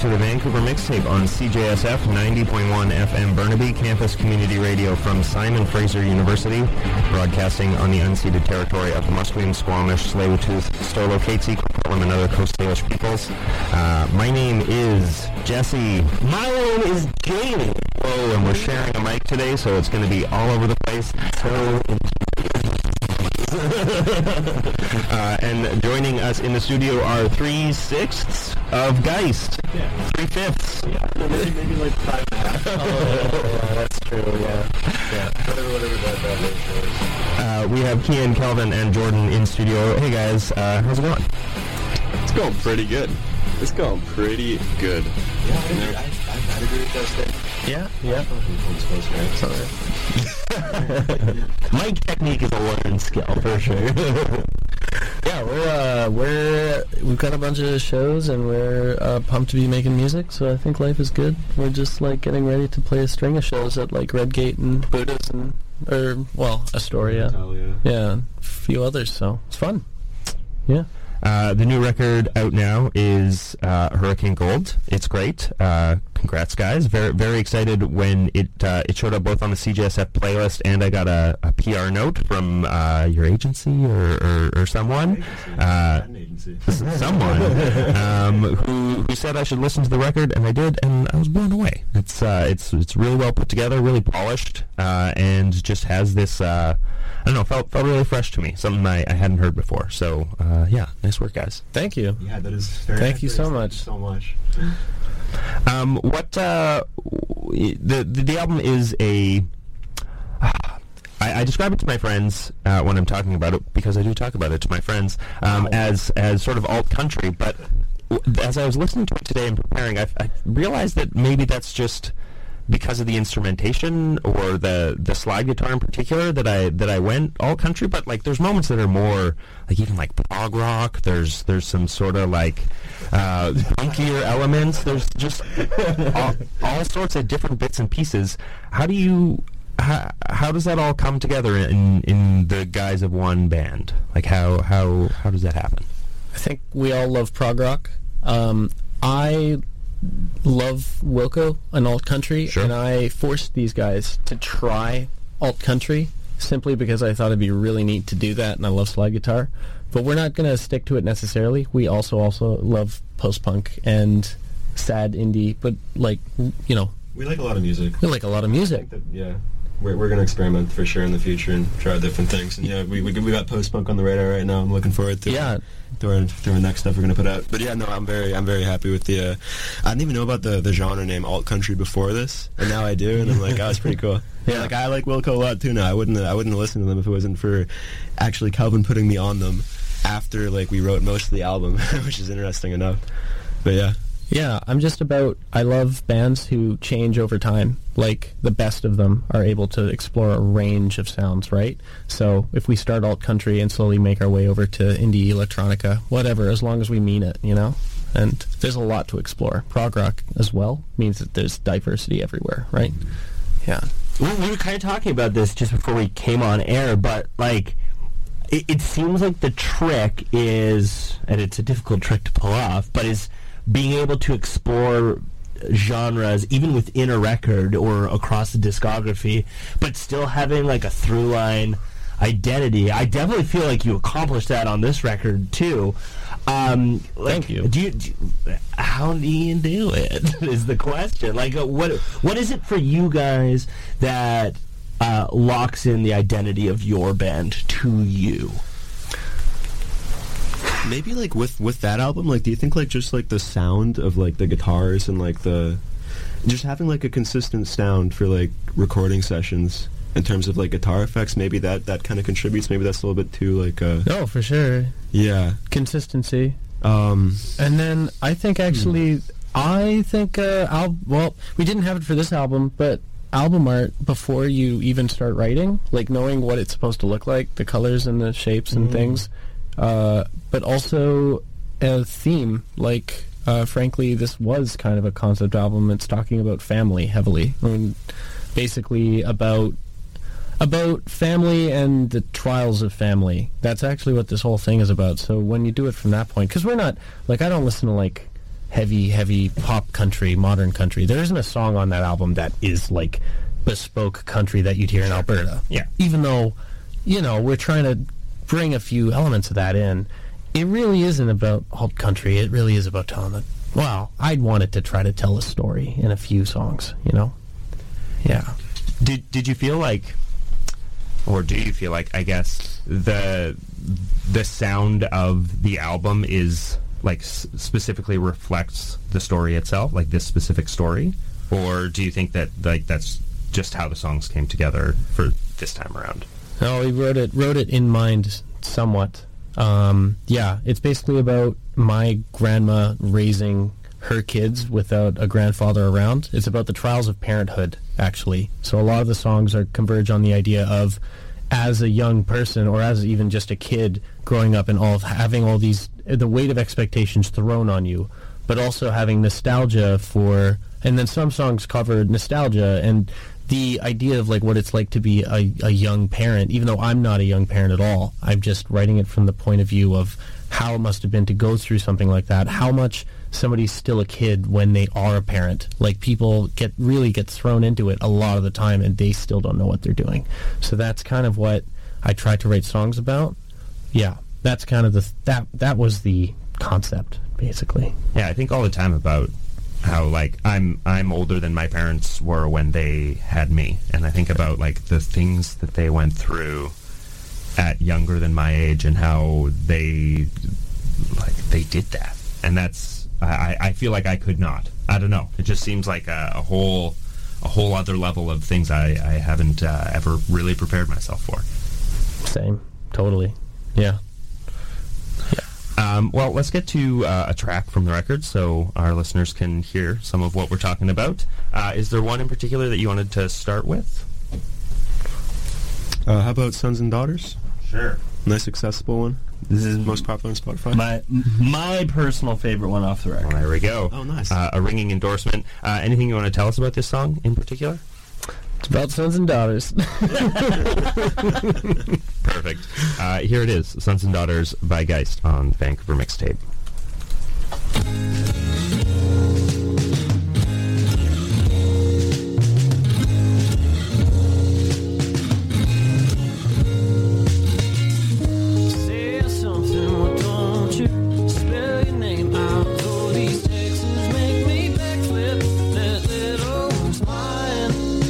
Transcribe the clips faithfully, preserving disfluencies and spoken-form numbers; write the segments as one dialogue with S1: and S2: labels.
S1: to the Vancouver Mixtape on C J S F ninety point one F M Burnaby, campus community radio from Simon Fraser University, broadcasting on the unceded territory of the Musqueam, Squamish, Tsleil-Waututh, Stolo, Katzie, Coquitlam, and other Coast Salish peoples. Uh, my name is Jesse.
S2: My name is Jamie.
S1: Oh, and we're sharing a mic today, so it's going to be all over the place. So uh, and joining us in the studio are three-sixths of Geist.
S2: Yeah.
S1: Three-fifths.
S2: Yeah, maybe, maybe like five and a half. Oh, yeah, that's true, yeah. Yeah, whatever, whatever that, that ratio is.
S1: Uh, we have Kian, Kelvin, and Jordan in studio. Hey, guys, uh, how's it going?
S3: It's going pretty good. It's going pretty good.
S2: Yeah, I agree, I, I, I'd agree with that statement.
S1: Yeah, yeah.
S2: Mic technique is a learned skill for sure. Yeah, we're uh, we're we've got a bunch of shows and we're uh, pumped to be making music. So I think life is good. We're just like getting ready to play a string of shows at like Redgate and Buddha's and or well Astoria,
S3: Italia.
S2: yeah, and a few others. So it's fun. Yeah.
S1: Uh, the new record out now is uh, Hurricane Gold. It's great. Uh, congrats, guys. Very, very excited when it uh, it showed up both on the C J S F playlist, and I got a, a P R note from uh, your agency or, or, or someone. Uh,
S3: agency.
S1: someone um, who who said I should listen to the record, and I did, and I was blown away. It's uh, it's it's really well put together, really polished, uh, and just has this. Uh, I don't know, felt felt really fresh to me, something I, I hadn't heard before. So, uh, yeah, nice work, guys.
S2: Thank you.
S3: Yeah, that is very
S2: Thank you so
S3: Thank
S2: much.
S3: you so much.
S1: Um, what uh, w- the, the the album is a. Uh, I, I describe it to my friends uh, when I'm talking about it, because I do talk about it to my friends um,
S2: Wow.
S1: as as sort of alt country. But w- as I was listening to it today and preparing, I, I realized that maybe that's just because of the instrumentation or the the slide guitar in particular that I that I went all country. But like, there's moments that are more like even like prog rock. There's there's some sort of like uh, funkier elements. There's just all, all sorts of different bits and pieces. How do you how, how does that all come together in in the guise of one band? Like how how how does that happen?
S2: I think we all love prog rock. Um, I love Wilco and alt country,
S1: Sure.
S2: and I forced these guys to try alt country simply because I thought it'd be really neat to do that, and I love slide guitar. But we're not going to stick to it necessarily. We also also love post punk and sad indie, but like you know,
S3: We like a lot of music.
S2: we like a lot of
S3: I
S2: music.
S3: think that, yeah, we're we're gonna experiment for sure in the future and try different things. And yeah, we we, we got post punk on the radar right now. I'm looking forward to
S2: Yeah.
S3: to our, to our next stuff we're gonna put out. But yeah, no, I'm very I'm very happy with the. Uh, I didn't even know about the, the genre name alt country before this, and now I do, and I'm like, oh, it's pretty cool. Yeah, like I like Wilco a lot too now. I wouldn't I wouldn't listen to them if it wasn't for actually Calvin putting me on them after like we wrote most of the album, which is interesting enough. But yeah.
S2: Yeah, I'm just about, I love bands who change over time. Like, the best of them are able to explore a range of sounds, right? So, if we start alt country and slowly make our way over to indie, electronica, whatever, as long as we mean it, you know? And there's a lot to explore. Prog rock, as well, means that there's diversity everywhere, right? Yeah.
S4: We, we were kind of talking about this just before we came on air, but, like, it, it seems like the trick is, and it's a difficult trick to pull off, but is being able to explore genres even within a record or across the discography, but still having like a through line identity. I definitely feel like you accomplished that on this record too. Um, like,
S2: Thank you.
S4: Do you, do you. How do you do it? Is the question. Like, uh, what what is it for you guys that uh, locks in the identity of your band to you?
S3: Maybe like with with that album, like do you think like just like the sound of like the guitars and like the just having like a consistent sound for like recording sessions in terms of like guitar effects, maybe that that kind of contributes. Maybe that's a little bit too like uh
S2: No, for sure.
S3: yeah
S2: Consistency.
S3: um
S2: And then I think actually, I think, uh, al- well, we didn't have it for this album, but album art before you even start writing, like knowing what it's supposed to look like, the colors and the shapes and things, uh, but also a theme. Like, uh, frankly, this was kind of a concept album. It's talking about family heavily. I mean, basically about about family and the trials of family. That's actually what this whole thing is about. So when you do it from that point, because we're not, like, I don't listen to, like, heavy, heavy pop country, modern country. There isn't a song on that album that is like bespoke country that you'd hear in Alberta.
S1: Yeah.
S2: Even though, you know, we're trying to bring a few elements of that in, it really isn't about alt country. It really is about telling it. Well, I'd want it to try to tell a story in a few songs, you know? Yeah.
S1: Did Did you feel like, or do you feel like, I guess, the the sound of the album is, like, s- specifically reflects the story itself, like this specific story? Or do you think that, like, that's just how the songs came together for this time around?
S2: No, we wrote it wrote it in mind somewhat. Um, yeah, it's basically about my grandma raising her kids without a grandfather around. It's about the trials of parenthood, actually. So a lot of the songs are converge on the idea of, as a young person or as even just a kid growing up and all having all these, the weight of expectations thrown on you, but also having nostalgia for, and then some songs cover nostalgia and the idea of like what it's like to be a, a young parent, even though I'm not a young parent at all. I'm just writing it from the point of view of how it must have been to go through something like that, how much somebody's still a kid when they are a parent. Like, people get really get thrown into it a lot of the time and they still don't know what they're doing. So that's kind of what I try to write songs about. Yeah, that's kind of the that that was the concept, basically.
S1: Yeah, I think all the time about how, like, I'm I'm older than my parents were when they had me, and I think about, like, the things that they went through at younger than my age and how they, like, they did that. And that's, I, I feel like I could not. I don't know. It just seems like a, a whole a whole other level of things I, I haven't uh, ever really prepared myself for.
S2: Same. Totally. Yeah.
S1: Um, well, let's get to uh, a track from the record so our listeners can hear some of what we're talking about. Uh, is there one in particular that you wanted to start with?
S3: Uh, how about Sons and Daughters?
S1: Sure.
S3: Nice, accessible one.
S4: This is
S3: Most popular on Spotify.
S4: my my personal favorite one off the record.
S1: Well, there we go.
S3: Oh, nice.
S1: Uh, a ringing endorsement. Uh, anything you want to tell us about this song in particular?
S2: It's about sons and daughters.
S1: Perfect. Uh, here it is, Sons and Daughters by Geist on Vancouver Mixtape.
S5: Say something, why don't you spell your name out? Oh, these texts make me backflip. That little one's mine.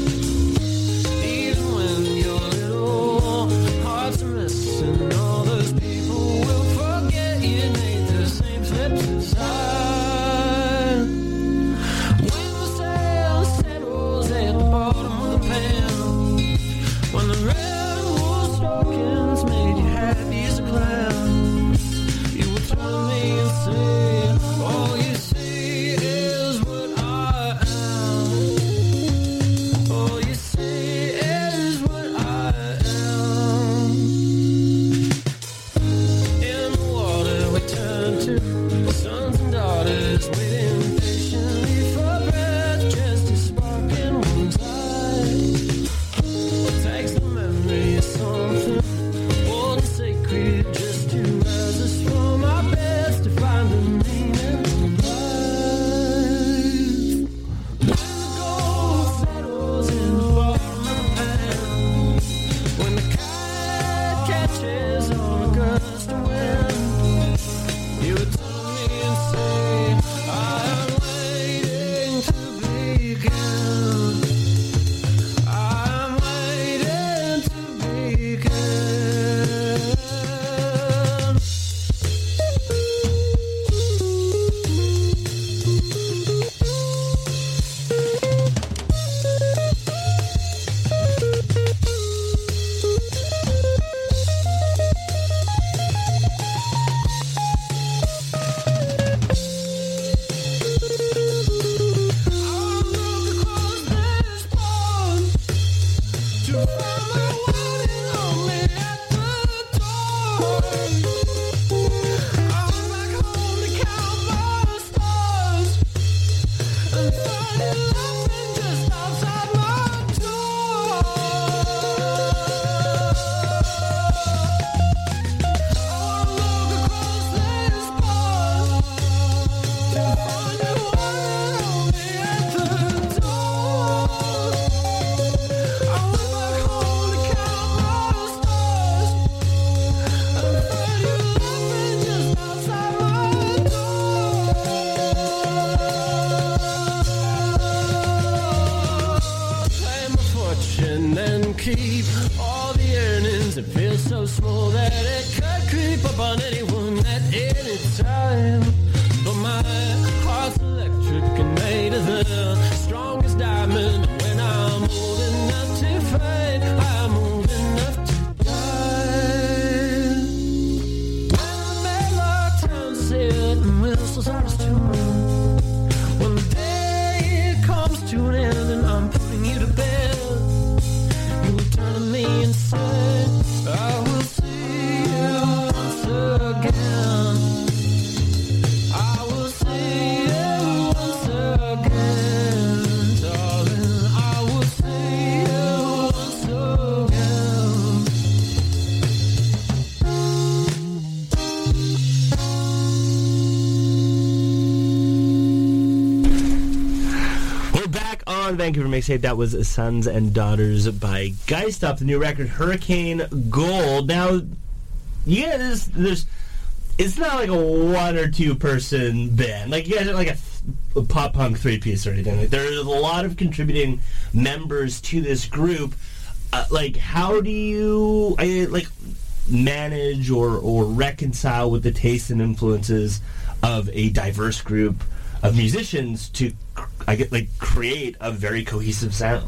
S5: Even when you're little, hearts are missing. All those people will forget you made the same slips as I. When the sail settles at the bottom of the pan, when the red and wool stockings made you happy as a clown, you will turn to me and say, all you see is what I am. All you see is what I am. In the water we turn to sons and daughters, waiting patiently for breath, just a spark in one's eye. Takes the memory of something old and sacred, just to rise us from our beds to find the meaning of life. When the gold settles in the bottom of the pan, when the kite catches on a gust of wind, you would turn to me and say, I'm waiting to begin. I'm waiting to begin. I'll look across this pond to find my one and only at the door. I went back home to count my stars and find it laughing just outside my door. I wanna look across this pond to find much and then keep all the earnings. It feels so small that it could creep up on anyone at any time. But my heart's electric and made of the strongest diamond. When I'm old enough to fight, I'm old enough to die. When the Medlock town's set and whistles out his tune, when the day comes to an end and I'm putting you to bed, you will turn to me and say, I will see you once again. I will see you once again, darling. I will see you once again.
S4: We're back on Vancouver Mixtape. That was Sons and Daughters by Geist off the new record Hurricane Gold. Now, yeah, there's, there's it's not like a one or two person band. Like you guys are like a, a pop punk three piece or anything. Like, there's a lot of contributing members to this group. Uh, like, how do you I, like manage or or reconcile with the tastes and influences of a diverse group of musicians to I get like create a very cohesive sound?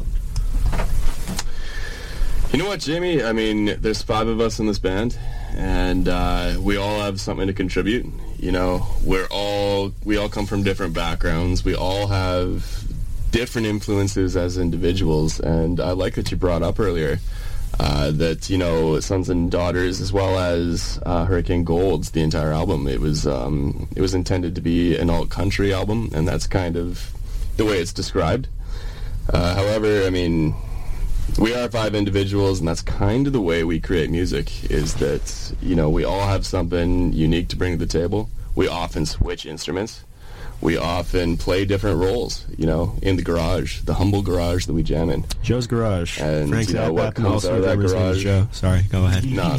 S3: You know what, Jamie? I mean, there's five of us in this band, and uh, we all have something to contribute. You know, we're all we all come from different backgrounds. We all have different influences as individuals, and I like that you brought up earlier uh, that you know, Sons and Daughters, as well as uh, Hurricane Gold's the entire album. It was um, it was intended to be an alt country album, and that's kind of the way it's described. Uh, however, I mean, we are five individuals, and that's kind of the way we create music, is that, you know, we all have something unique to bring to the table. We often switch instruments. We often play different roles, you know, in the garage, the humble garage that we jam in.
S6: Joe's garage.
S3: And,
S6: Frank's
S3: you know,
S6: at
S3: what
S6: that, and
S3: comes
S6: also
S3: out of that
S6: remembers his name is
S3: garage-
S6: Joe. Sorry, go ahead.
S3: No,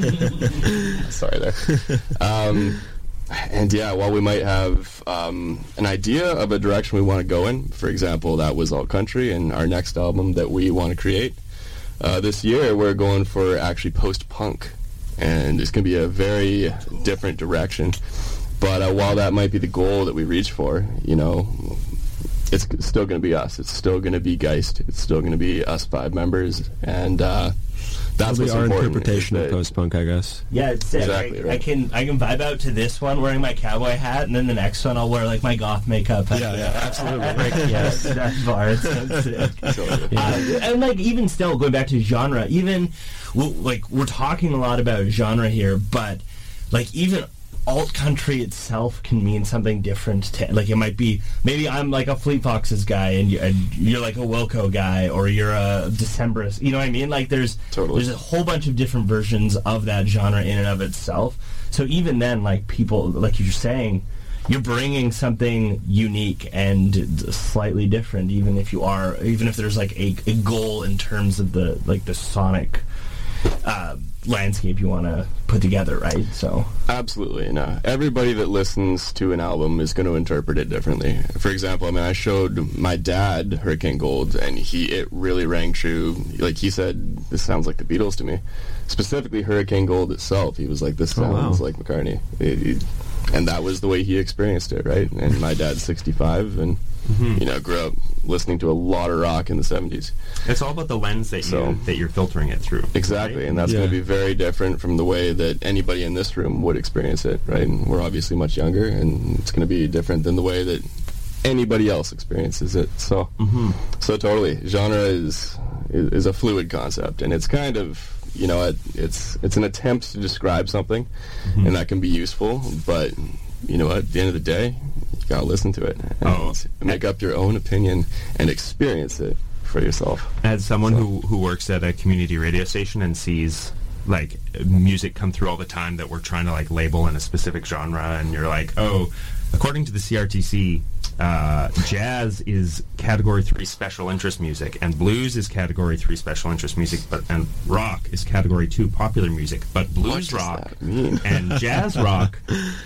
S3: no, no. Sorry there. Um, and yeah, while we might have um, an idea of a direction we want to go in, for example, that was alt country, and our next album that we want to create, uh, this year we're going for actually post-punk, and it's going to be a very different direction. But uh, while that might be the goal that we reach for, you know, it's still going to be us. It's still going to be Geist. It's still going to be us five members, and uh, that's
S6: That'll be
S3: what's
S6: our
S3: important,
S6: interpretation
S3: is
S6: of
S3: that-
S6: post-punk, I guess.
S4: Yeah, it's sick.
S3: Exactly,
S4: I,
S3: right.
S4: I can I can vibe out to this one wearing my cowboy hat, and then the next one I'll wear like my goth makeup.
S6: Yeah, yeah, absolutely.
S4: Yes, that bar. It's so sick.
S3: Totally.
S4: Uh, and like even still going back to genre, even well, like we're talking a lot about genre here, but like even alt country itself can mean something different. To, like it might be maybe I'm like a Fleet Foxes guy, and, you, and you're like a Wilco guy, or you're a Decemberist. You know what I mean? Like there's
S3: Totally.
S4: there's a whole bunch of different versions of that genre in and of itself. So even then, like people, like you're saying, you're bringing something unique and slightly different, even if you are, even if there's like a, a goal in terms of the like the sonic uh, landscape you want to put together, right? So
S3: Absolutely, no. Everybody that listens to an album is going to interpret it differently. For example, I mean, I showed my dad Hurricane Gold, and he it really rang true. Like he said, this sounds like the Beatles to me. Specifically, Hurricane Gold itself. He was like, this
S6: Oh,
S3: sounds
S6: wow.
S3: like McCartney. It- it- and that was the way he experienced it, right? And my dad's sixty-five, and you know, grew up listening to a lot of rock in the seventies.
S1: It's all about the lens that
S3: So-
S1: you that you're filtering it through.
S3: Exactly,
S1: right?
S3: and that's
S6: Yeah.
S3: going to be very different from the way that anybody in this room would experience it, right? And we're obviously much younger, and it's going to be different than the way that anybody else experiences it. So, so totally, genre is, is is a fluid concept, and it's kind of, you know, it, it's it's an attempt to describe something, and that can be useful. But you know, at the end of the day, you gotta listen to it and
S1: Oh.
S3: make up your own opinion and experience it for yourself.
S1: As someone
S3: So-
S1: who, who works at a community radio station and sees like music come through all the time that we're trying to like label in a specific genre, and you're like, oh, according to the C R T C, uh, jazz is category three special interest music, and blues is category three special interest music, but and rock is category two popular music. But blues
S3: does
S1: rock
S3: that mean?
S1: and jazz rock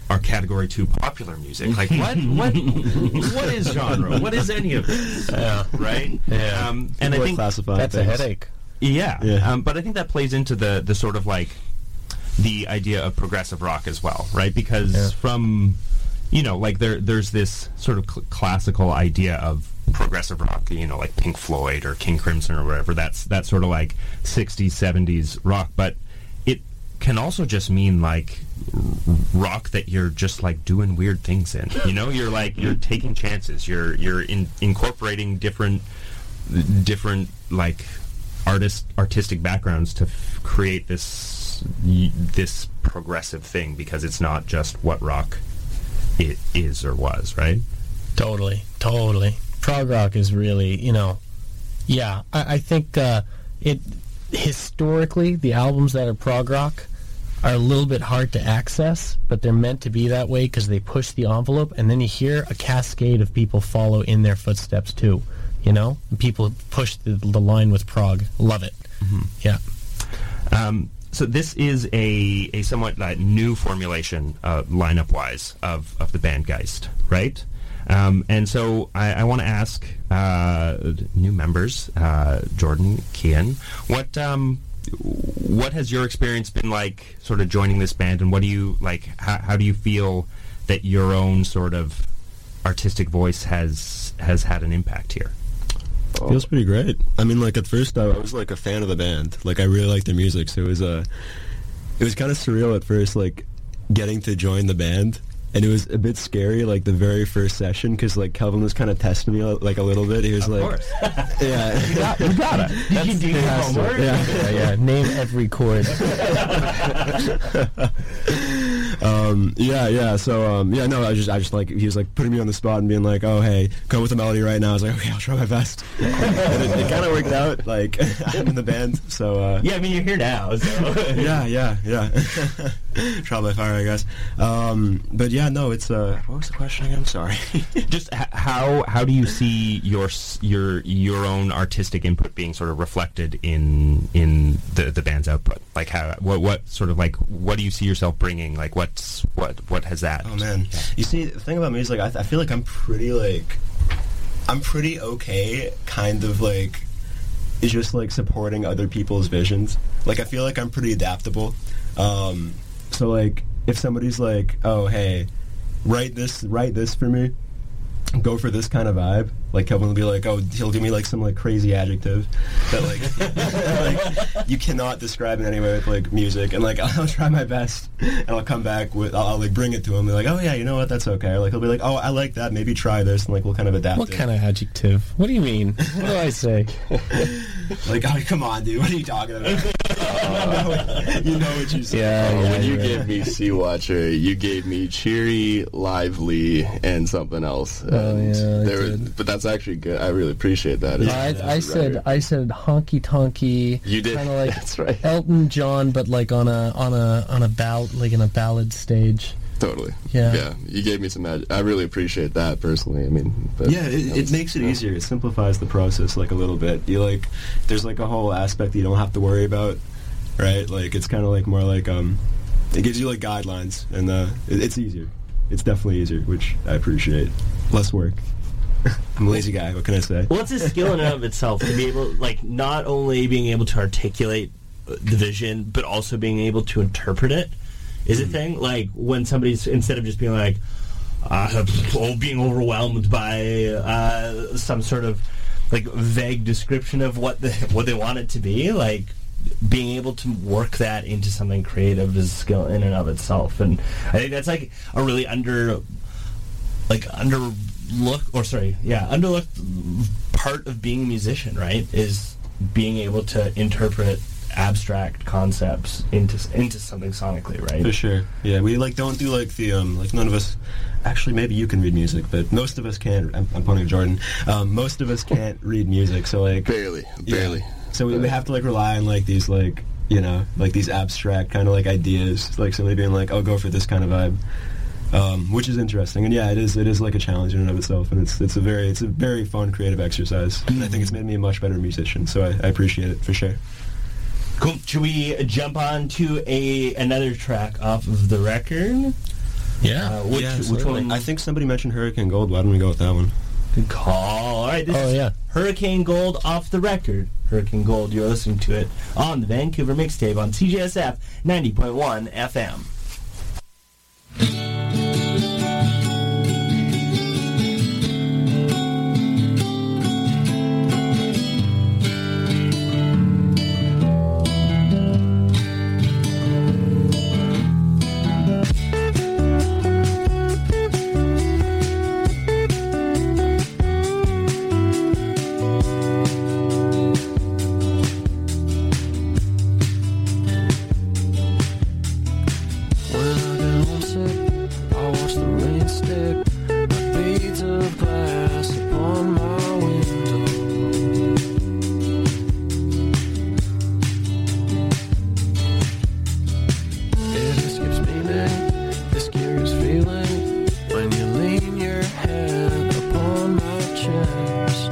S1: are category two popular music. Like what what what is genre? What is any of this?
S2: Yeah.
S1: Right?
S2: Yeah.
S1: Um, and I
S3: People
S1: think
S3: classify
S2: That's a
S3: things.
S2: headache.
S1: yeah,
S3: Yeah.
S1: Um, but I think that plays into the the sort of like the idea of progressive rock as well, right? Because
S2: Yeah.
S1: from you know, like there there's this sort of cl- classical idea of progressive rock, you know, like Pink Floyd or King Crimson or whatever. That's that's sort of like sixties, seventies rock, but it can also just mean like r- rock that you're just like doing weird things in. You know, you're like you're taking chances. You're you're in, incorporating different different like artist artistic backgrounds to f- create this y- this progressive thing because it's not just what rock it is or was, right?
S2: Totally, totally. Prog rock is really, you know, yeah. I, I think uh, it historically the albums that are prog rock are a little bit hard to access, but they're meant to be that way because they push the envelope, and then you hear a cascade of people follow in their footsteps too. You know, and people push the, the line with prog. Love it.
S1: Mm-hmm.
S2: Yeah.
S1: Um, so this is a, a somewhat uh, new formulation, uh, lineup-wise, of, of the band Geist, right? Um, and so I, I want to ask uh, new members, uh, Jordan, Kian, what um, what has your experience been like, sort of joining this band, and what do you like? How, how do you feel that your own sort of artistic voice has has had an impact here?
S3: Feels pretty great. I mean, like at first I was like a fan of the band. Like I really liked their music, so it was uh, it was kind of surreal at first, like getting to join the band, and it was a bit scary, like the very first session, because like Kelvin was kind of testing me like a little bit. He was
S1: Of
S3: like,
S1: course.
S3: yeah,
S1: You got, you got it.
S4: Did you do your homework?
S3: yeah.
S2: Yeah, yeah. Name every chord.
S3: um, yeah, yeah. So, um, yeah, no, I just, I just like, he was like putting me on the spot and being like, "Oh, hey, come with a melody right now." I was like, "Okay, I'll try my best." And it, it kind of worked out. Like, I'm in the band, so uh,
S4: Yeah, I mean, you're here now, so...
S3: yeah, yeah, yeah. Trial by fire, I guess. Um, but yeah, no, it's uh, what was the question again? I'm sorry.
S1: Just h- how how do you see your s- your your own artistic input being sort of reflected in in the the band's output? Like how what what sort of like what do you see yourself bringing? Like what's what what has that?
S3: Oh man, you see, the thing about me is like I, th- I feel like I'm pretty like I'm pretty okay, kind of like is just like supporting other people's visions. Like I feel like I'm pretty adaptable. Um, so like if somebody's like, "Oh hey, write this write this for me," go for this kind of vibe. Like Kevin will be like, "Oh, he'll give me like some like crazy adjective that like like you cannot describe in any way with like music." And like I'll try my best, and I'll come back with I'll, I'll like bring it to him. And be like, "Oh yeah, you know what? That's okay." Or like he'll be like, "Oh, I like that. Maybe try this." And like we'll kind of adapt.
S2: What
S3: it.
S2: kind of adjective? What do you mean? What do I say?
S3: Like, oh come on, dude, what are you talking about? you, know, you know what you said.
S2: Yeah,
S7: Oh,
S2: yeah,
S7: when you
S2: yeah.
S7: gave me Sea Watcher, you gave me cheery, lively, and something else.
S2: Oh,
S7: And
S2: yeah, I
S7: there was-
S2: did.
S7: but that's actually good. I really appreciate that.
S2: I,
S7: As-
S2: I
S7: as a
S2: said
S7: writer.
S2: I said honky tonky.
S7: You did.
S2: Kind of like
S7: That's right.
S2: Elton John, but like on a on a on a ballad, like in a ballad stage.
S7: Totally.
S2: Yeah.
S7: Yeah. You gave me some. Mag- I really appreciate that personally. I mean. But
S3: Yeah, it,
S7: that
S3: it
S7: was-
S3: makes it
S7: yeah.
S3: easier. It simplifies the process like a little bit. You like, there's like a whole aspect that you don't have to worry about, right? Like it's kind of like more like um, it gives you like guidelines, and uh, it, it's easier. It's definitely easier, which I appreciate. Less work. I'm a lazy guy. What can I say?
S4: Well, it's a skill in and of itself to be able, like, not only being able to articulate the vision, but also being able to interpret it is a thing. Like, when somebody's, instead of just being like, uh, oh, being overwhelmed by uh, some sort of, like, vague description of what the, what they want it to be, like, being able to work that into something creative is a skill in and of itself. And I think that's, like, a really under, like, under... look or sorry yeah underlooked part of being a musician, right, is being able to interpret abstract concepts into into something sonically, right?
S3: For sure. Yeah, we like don't do like the um like none of us. Actually, maybe you can read music, but most of us can't. I'm, I'm pointing at Jordan. Um, most of us can't read music, so like
S7: Barely.
S3: yeah.
S7: Barely.
S3: So we, we have to like rely on like these like you know like these abstract kind of like ideas, like somebody being like, "Oh, go for this kind of vibe." Um, which is interesting, and yeah, it is. It is like a challenge in and of itself, and it's it's a very it's a very fun creative exercise, and I think it's made me a much better musician. So I, I appreciate it for sure.
S4: Cool. Should we jump on to a another track off of the record?
S2: Yeah.
S4: Uh, which,
S3: Yeah,
S4: which
S3: absolutely.
S4: one?
S3: I think somebody mentioned Hurricane Gold. Why don't we go with that one?
S4: Good call. All right, this
S2: Oh,
S4: is
S2: yeah.
S4: Hurricane Gold off the record. Hurricane Gold, you're listening to it on the Vancouver Mixtape on C J S F ninety point one F M.
S5: When I get homesick, I watch the rain stick like beads of glass upon my window. It escapes meaning, this curious feeling when you lean your head upon my chest.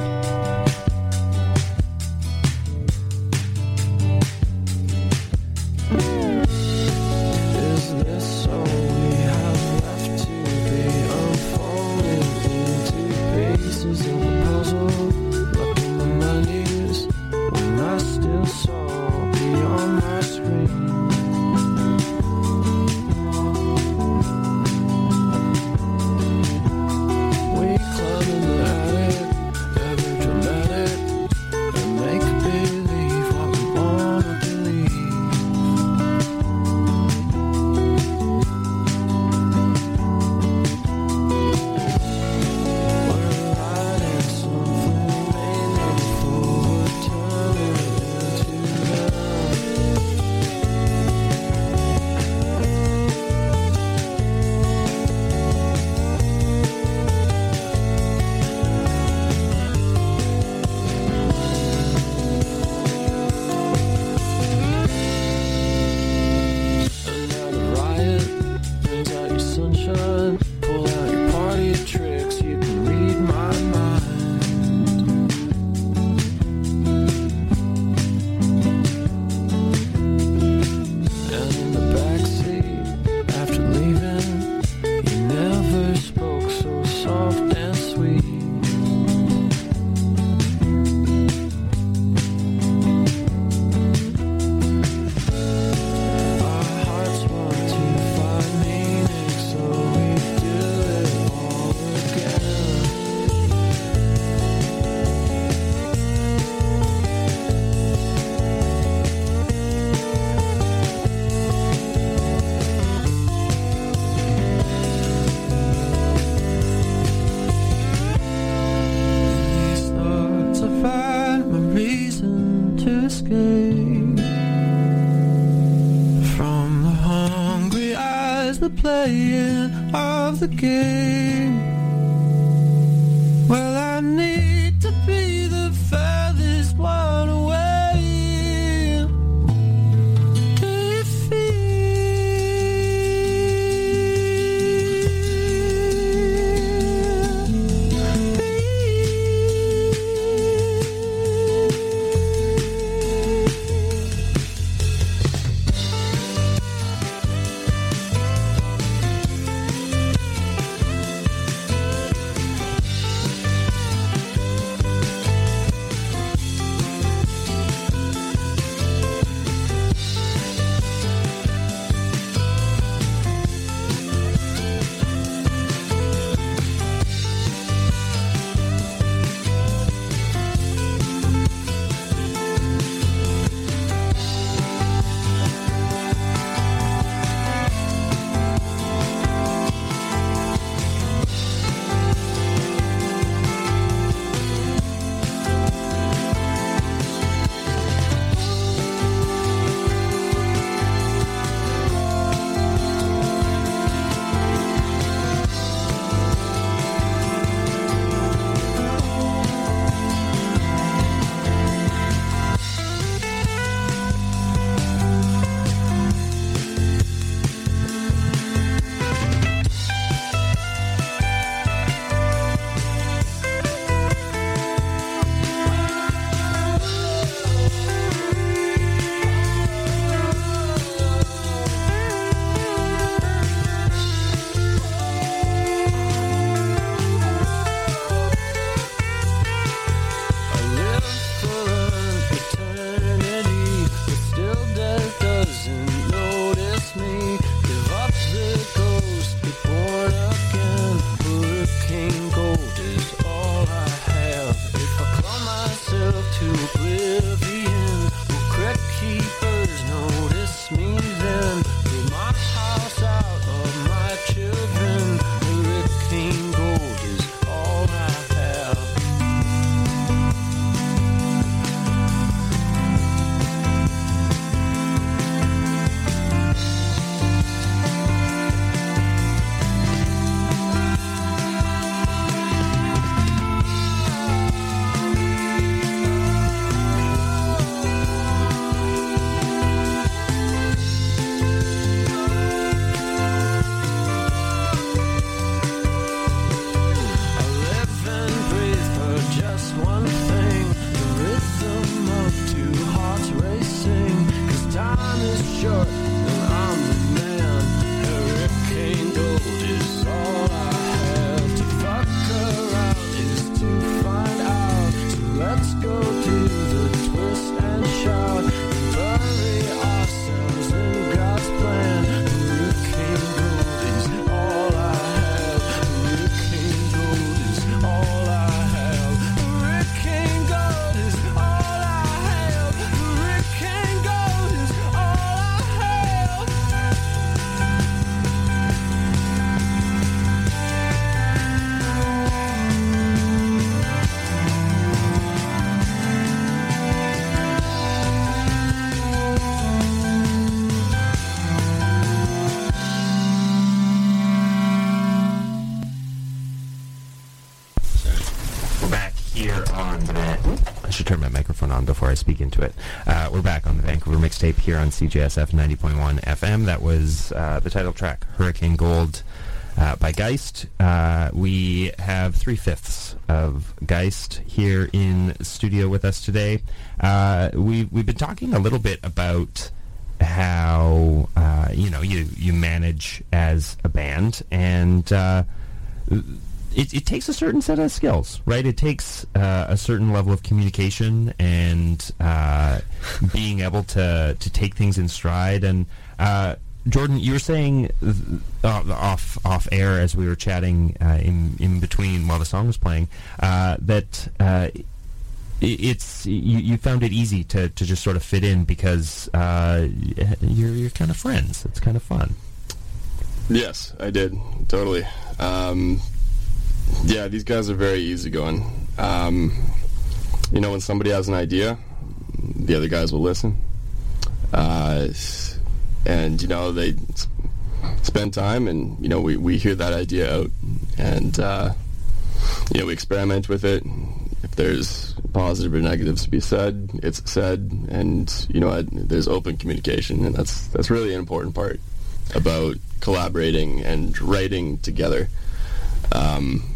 S5: Is this all we have left to be unfolding into pieces of a puzzle? Back in the nineties, when I still saw beyond my screen. We climb in the attic, ever dramatic, and make believe what we wanna believe. We're writing something meaningful, turning into love. Another riot brings out your sunshine. Pull out your party tricks, you can read my mind. And in the backseat, after leaving, you never spoke so soft and sweet. Our hearts want to find meaning, so we do it all again. These thoughts I find my reason to escape from the hungry eyes, the playing of the game. Well, I need to be the furthest one away. If it
S1: speak into it. Uh, we're back on the Vancouver Mixtape here on C J S F ninety point one F M. That was uh, the title track, Hurricane Gold, uh, by Geist. Uh, we have three-fifths of Geist here in studio with us today. Uh, we, we've been talking a little bit about how, uh, you know, you, you manage as a band, and uh, it, it takes a certain set of skills, right? It takes uh, a certain level of communication and uh, being able to, to take things in stride. And uh, Jordan, you were saying uh, off off air as we were chatting uh, in in between while the song was playing uh, that uh, it, it's you, you found it easy to, to just sort of fit in because uh, you're you're kind of friends. It's kind of fun.
S7: Yes, I did. Totally. Um, yeah, these guys are very easygoing. Um, you know, when somebody has an idea, the other guys will listen. Uh, and, you know, they s- spend time and, you know, we, we hear that idea out. And, uh, you know, we experiment with it. If there's positive or negatives to be said, it's said. And, you know, I, there's open communication. And that's that's really an important part about collaborating and writing together. Um,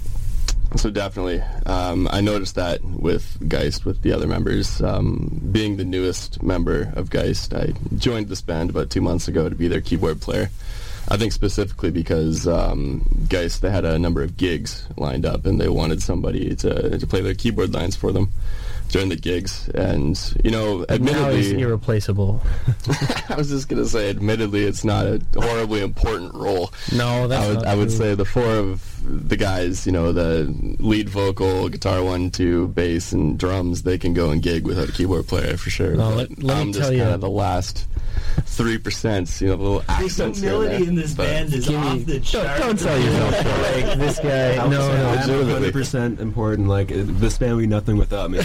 S7: so definitely, um, I noticed that with Geist, with the other members. Um, being the newest member of Geist, I joined this band about two months ago to be their keyboard player. I think specifically because um, Geist, they had a number of gigs lined up, and they wanted somebody to to play their keyboard lines for them during the gigs. And, you know,
S2: Now he's
S7: admittedly,
S2: irreplaceable.
S7: I was just going to say, admittedly, it's not a horribly important role.
S2: No, that's
S7: I would
S2: not
S7: I would
S2: true.
S7: say the four of the guys, you know, the lead vocal, guitar one, two, bass, and drums, they can go and gig without a keyboard player for sure.
S2: No,
S7: But
S2: let- let me
S7: I'm just
S2: tell you-
S7: kind of the last three percent, you know, the little
S4: The
S7: accents here and
S4: humility
S7: there.
S4: in this
S7: But-
S4: band is
S2: Gimme-
S4: off the chart.
S2: Don't sell yourself short. Like, this guy, no, no.
S3: I'm
S7: Legitimately.
S3: one hundred percent important. Like, uh, this band would be nothing without me.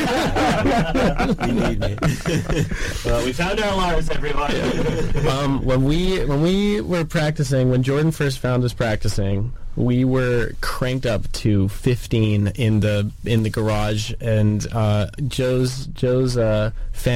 S3: You need me.
S4: Well, we found our Lars, everybody.
S2: um, when we when we were practicing, when Jordan first found us practicing, we were cranked up to fifteen in the in the garage, and uh, Joe's Joe's uh, fan.